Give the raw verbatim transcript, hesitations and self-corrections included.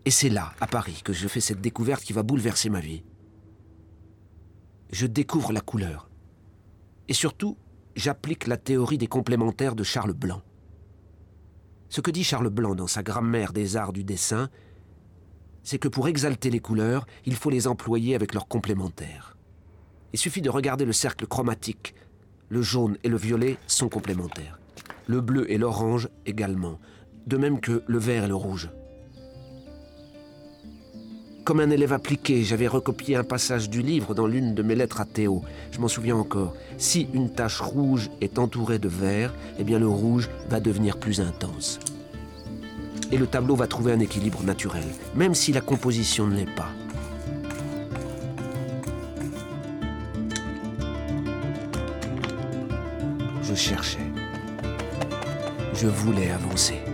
Et c'est là, à Paris, que je fais cette découverte qui va bouleverser ma vie. Je découvre la couleur. Et surtout, j'applique la théorie des complémentaires de Charles Blanc. Ce que dit Charles Blanc dans sa grammaire des arts du dessin, c'est que pour exalter les couleurs, il faut les employer avec leurs complémentaires. Il suffit de regarder le cercle chromatique. Le jaune et le violet sont complémentaires. Le bleu et l'orange également, de même que le vert et le rouge. Comme un élève appliqué, j'avais recopié un passage du livre dans l'une de mes lettres à Théo. Je m'en souviens encore. Si une tache rouge est entourée de vert, eh bien le rouge va devenir plus intense. Et le tableau va trouver un équilibre naturel, même si la composition ne l'est pas. Je cherchais. Je voulais avancer.